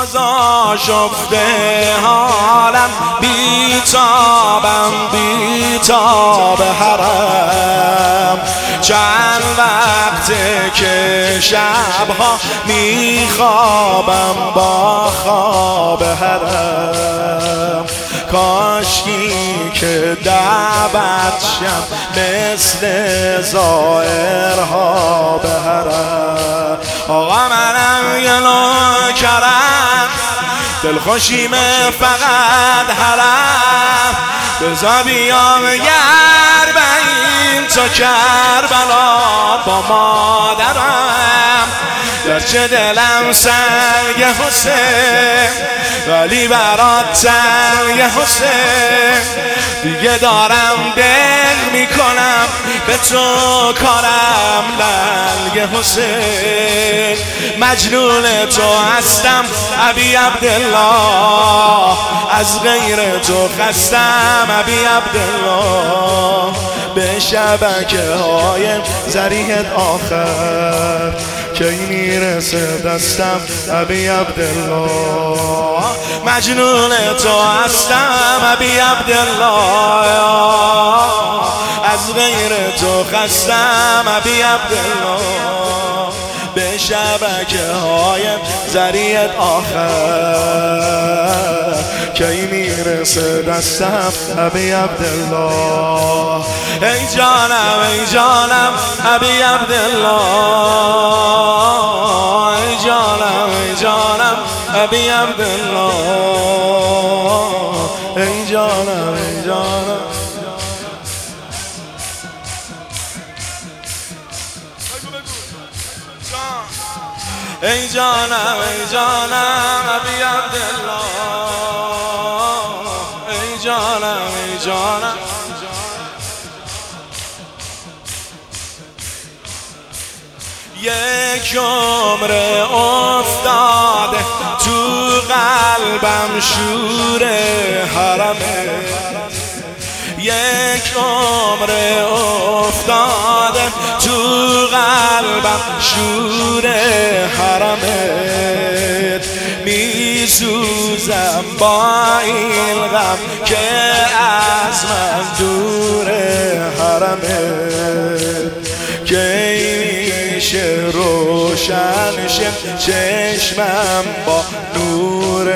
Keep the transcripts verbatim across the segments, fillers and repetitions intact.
بازا شفته حالم، بیتابم بیتاب حرم. چند وقته که شبها میخوابم با خواب حرم. کاشکی که دعوت شم مثل زائرها به حرم. آقا منم یه نوکرم، دلخوشیمه فقط حرم. بزا بیام یربعین تا کربلا با مادرم. گرچه دلم سنگ حسین ولی برات تنگ حسین. دیگه دارم دل میکنم به تو کارم لنگ حسین. مجنون تو هستم ابی عبدالله، از غیر تو خستم ابی عبدالله. به شبکه های زریحت آخر کی میرسه دستم ابی عبدالله. مجنون تو هستم ابی عبدالله، از غیر تو خستم ابی عبدالله. به شبکه های زریحت آخر کی میرسه دستم ابی عبدالله. ای جانم ای جانم ابی عبدالله، ای جانم ای جانم ابی عبدالله، ای جانم ای جانم. ای جانم ای جانم ابی عبدالله، ای جانم ای جانم. یک عمر افتاده تو قلبم شور حرمه. یک عمر افتاده تو قلبم شور حرمت. میسوزم با این غم که از من دور حرمت. که میشه روشن شه چشمم با نور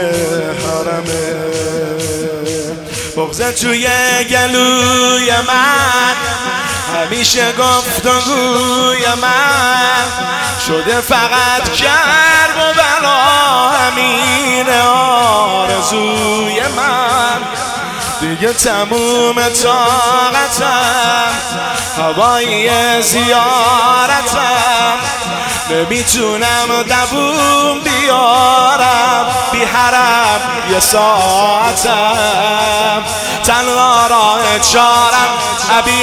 حرمت. بغضت توی گلوی من همیشه گفتگوی من شده فقط کرب و بلا. همین آرزوی من دیگه تموم طاقتم، هوای زیارتم. نمیتونم دووم بیارم بی حرم یه ساعتم. تنها راه چارم ابی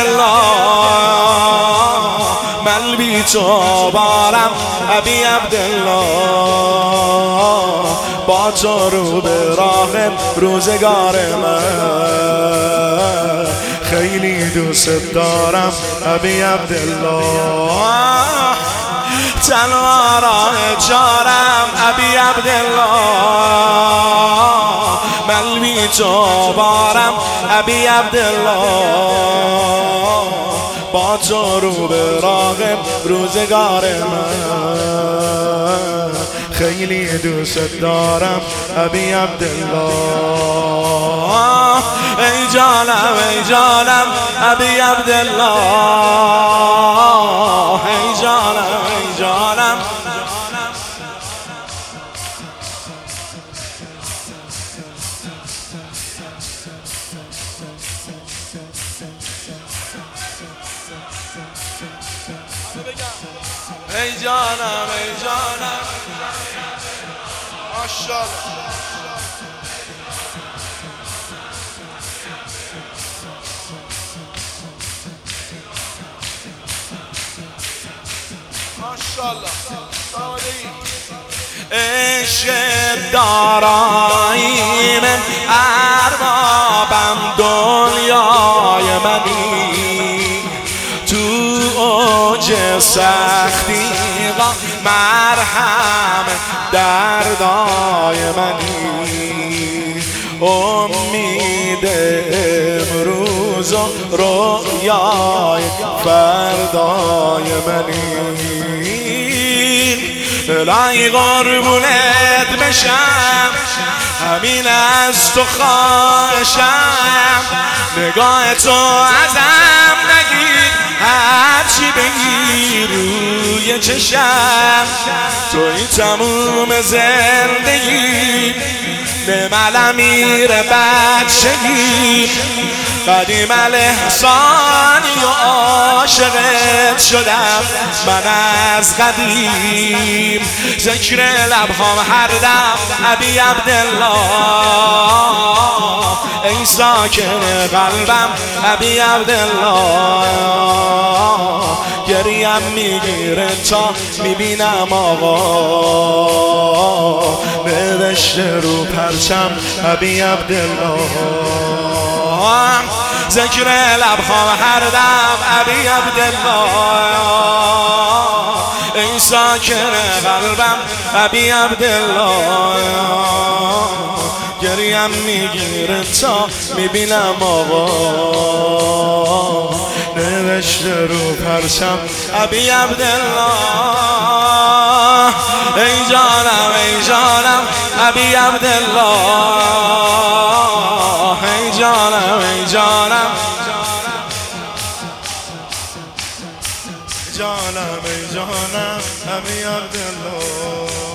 عبدالله، من بی تو بارم ابی عبدالله. با تو رو به راه روزگار من، خیلی دوست دارم ابی عبدالله. تنها راه چارم ابی عبدالله، من بی تو بارم ابی عبدالله. با تو رو به راه روزگار من، خیلی دوست دارم ابی عبدالله. ای جانم ای جانم ابی عبدالله، ای جانم ای جانم. ای جانم ای جانم. ماشاءالله. ماشاءالله. عشق دارایی من اربابم دنیای منی. تو اوج سختی مرهم دردان منی، امید امروز و رویای فردای منی. الهی قربونت بشم، همین از تو خواهشم، نگاه تو ازم نگیر، هرچی بگی روی چشم، توی تموم زندگی، نعم امیر بچگی، قدیم الاحسانی و عاشقت شدم من از قدیم. ذکر لبهام هر دم ابی عبدالله، ای ساکن قلبم ابی عبدالله، گریم میگیره تا میبینم آقا، نوشته رو پرچم ابی عبدالله. ذکر لبخوام هر دم ابی عبدالله، ای ساکن قلبم ابی عبدالله، گریم میگیره تا میبینم آقا، نوشته رو پرچم ابی عبدالله. ای جانم ای جانم ابی عبدالله، ای جانم ای جانم جانم ای جانم ابی عبدالله.